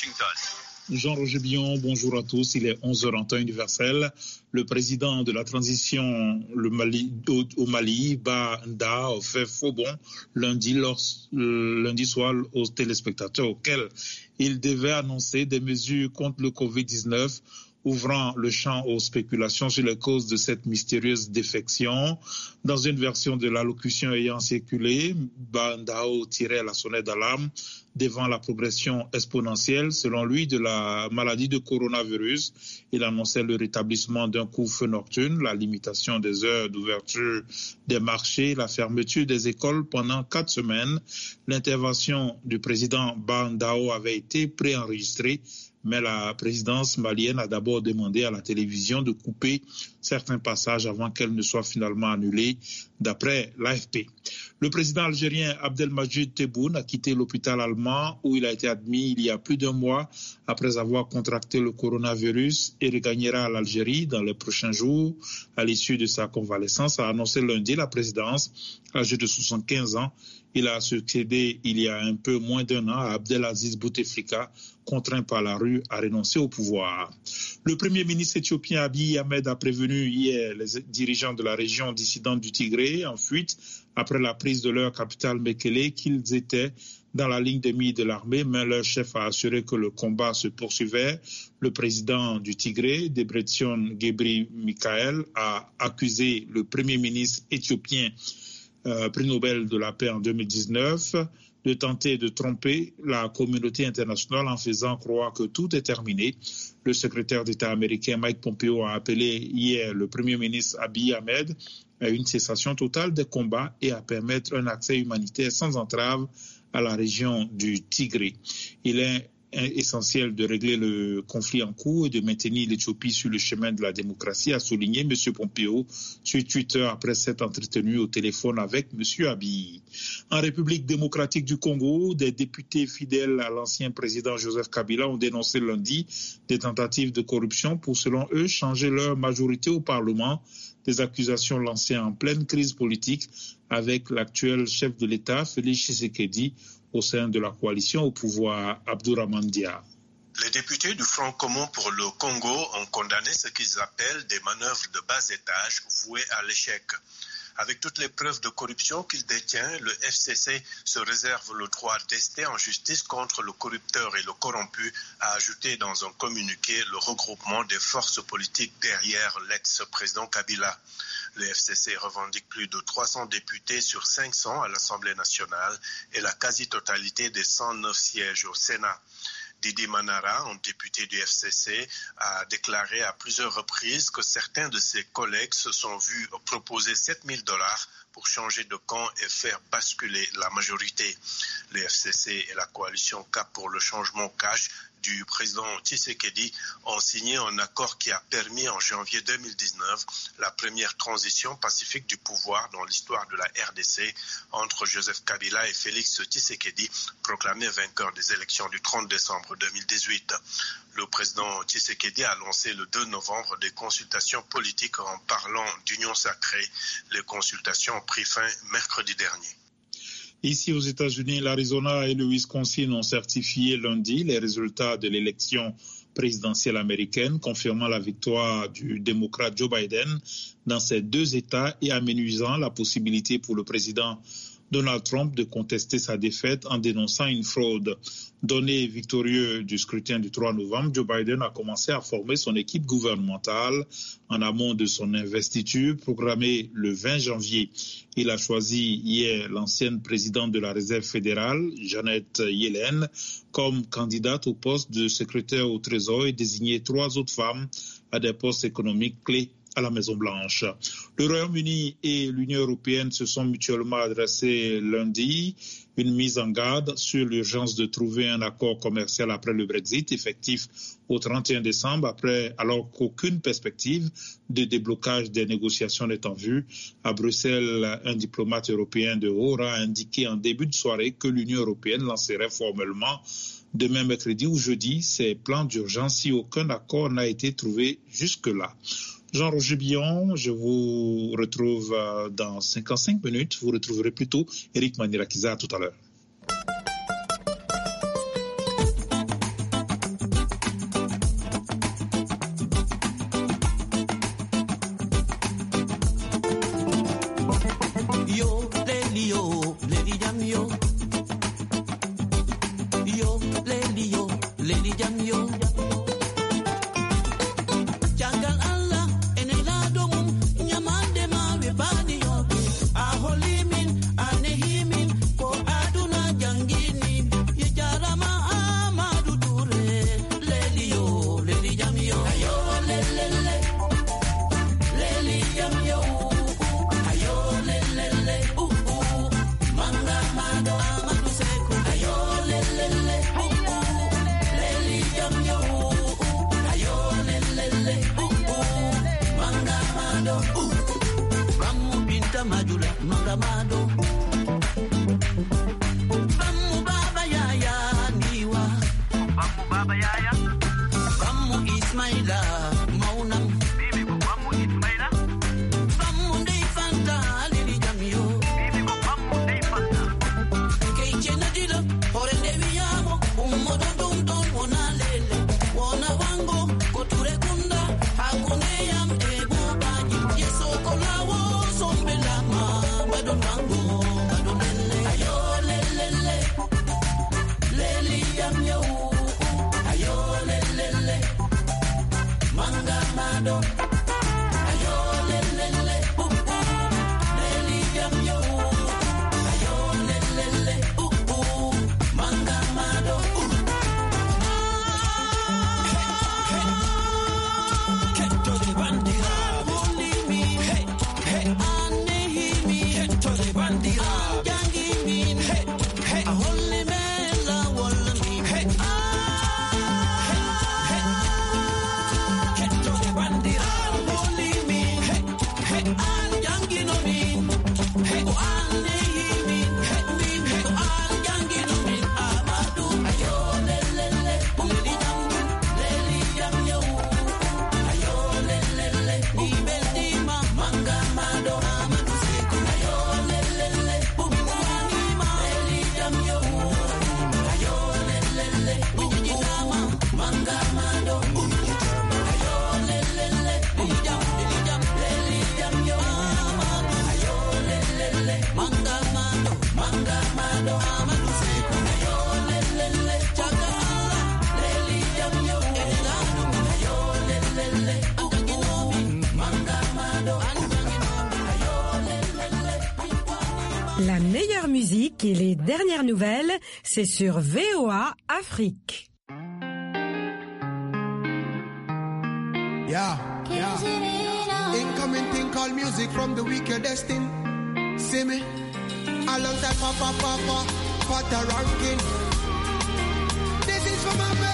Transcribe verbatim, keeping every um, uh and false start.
Washington. Jean-Roger Billon, bonjour à tous. Il est onze heures en temps universel. Le président de la transition le Mali, au, au Mali, Ba Nda, a fait faux bond lundi, lors, euh, lundi soir aux téléspectateurs auxquels il devait annoncer des mesures contre le covid dix-neuf, ouvrant le champ aux spéculations sur les causes de cette mystérieuse défection. Dans une version de l'allocution ayant circulé, Ba Ndao tirait la sonnette d'alarme devant la progression exponentielle, selon lui, de la maladie de coronavirus. Il annonçait le rétablissement d'un couvre-feu nocturne, la limitation des heures d'ouverture des marchés, la fermeture des écoles pendant quatre semaines. L'intervention du président Ba Ndao avait été préenregistrée, mais la présidence malienne a d'abord demandé à la télévision de couper certains passages avant qu'elle ne soit finalement annulée, d'après l'A F P. Le président algérien Abdelmadjid Tebboune a quitté l'hôpital allemand où il a été admis il y a plus d'un mois après avoir contracté le coronavirus et regagnera l'Algérie dans les prochains jours. À l'issue de sa convalescence, a annoncé lundi la présidence, âgé de soixante-quinze ans. Il a succédé il y a un peu moins d'un an à Abdelaziz Bouteflika, contraint par la rue à renoncer au pouvoir. Le premier ministre éthiopien Abiy Ahmed a prévenu hier les dirigeants de la région dissidente du Tigré en fuite après la prise de leur capitale Mekele qu'ils étaient dans la ligne de mire de l'armée, mais leur chef a assuré que le combat se poursuivait. Le président du Tigré, Debretsion Gebri-Mikaël, a accusé le premier ministre éthiopien, euh, prix Nobel de la paix en deux mille dix-neuf, de tenter de tromper la communauté internationale en faisant croire que tout est terminé. Le secrétaire d'État américain Mike Pompeo a appelé hier le premier ministre Abiy Ahmed à une cessation totale des combats et à permettre un accès humanitaire sans entrave à la région du Tigré. Il est essentiel de régler le conflit en cours et de maintenir l'Éthiopie sur le chemin de la démocratie, a souligné M. Pompeo sur Twitter après s'être entretenu au téléphone avec M. Abiy. En République démocratique du Congo, des députés fidèles à l'ancien président Joseph Kabila ont dénoncé lundi des tentatives de corruption pour, selon eux, changer leur majorité au Parlement. Des accusations lancées en pleine crise politique avec l'actuel chef de l'État, Félix Tshisekedi, au sein de la coalition au pouvoir, Abdourahmane Dia. Les députés du Front commun pour le Congo ont condamné ce qu'ils appellent des manœuvres de bas étage vouées à l'échec. Avec toutes les preuves de corruption qu'il détient, le F C C se réserve le droit d'ester en justice contre le corrupteur et le corrompu, a ajouté dans un communiqué le regroupement des forces politiques derrière l'ex-président Kabila. Le F C C revendique plus de trois cents députés sur cinq cents à l'Assemblée nationale et la quasi-totalité des cent neuf sièges au Sénat. Didi Manara, un député du F C C, a déclaré à plusieurs reprises que certains de ses collègues se sont vus proposer sept mille dollars pour changer de camp et faire basculer la majorité. Le F C C et la coalition Cap pour le changement cash du président Tshisekedi ont signé un accord qui a permis en janvier deux mille dix-neuf la première transition pacifique du pouvoir dans l'histoire de la R D C entre Joseph Kabila et Félix Tshisekedi, proclamé vainqueur des élections du trente décembre deux mille dix-huit. Le président Tshisekedi a lancé le deux novembre des consultations politiques en parlant d'union sacrée. Les consultations ont pris fin mercredi dernier. Ici aux États-Unis, l'Arizona et le Wisconsin ont certifié lundi les résultats de l'élection présidentielle américaine, confirmant la victoire du démocrate Joe Biden dans ces deux États et amenuisant la possibilité pour le président Donald Trump de contester sa défaite en dénonçant une fraude. Donné victorieux du scrutin du trois novembre, Joe Biden a commencé à former son équipe gouvernementale en amont de son investiture programmée le vingt janvier. Il a choisi hier l'ancienne présidente de la Réserve fédérale, Janet Yellen, comme candidate au poste de secrétaire au Trésor et désigné trois autres femmes à des postes économiques clés à la Maison-Blanche. Le Royaume-Uni et l'Union européenne se sont mutuellement adressés lundi une mise en garde sur l'urgence de trouver un accord commercial après le Brexit, effectif au trente et un décembre, après, alors qu'aucune perspective de déblocage des négociations n'est en vue. À Bruxelles, un diplomate européen de haut rang a indiqué en début de soirée que l'Union européenne lancerait formellement demain mercredi ou jeudi ses plans d'urgence si aucun accord n'a été trouvé jusque-là. Jean-Roger Billon, je vous retrouve dans cinquante-cinq minutes. Vous retrouverez plutôt Eric Manirakiza tout à l'heure. mangamado. Bamu baba yaya niwa. Bamu baba yaya. Bamu Ismaila maunam. Bibi ko bamu Ismaila. Bamu dei fanta lili jamio. Bibi ko bamu dei fanta. Kei chena dilo ore deviamo un modo dum dum ona lele. Ona wango koture kunda hakune yam ebu banyi. Yeso kolawo sombela ma bado wango bado lele. Ayo lele lele. Lele yam yo. Ayo lele lele. Manga mado. Ayo lele lele. Lele yam yo. Ayo lele lele. Manga mado. La meilleure musique et les dernières nouvelles, c'est sur V O A Afrique. Yeah, yeah. Incoming thing called music from the wicked destined. See me? Alongside Papa Papa, Pata Rankin. This is for my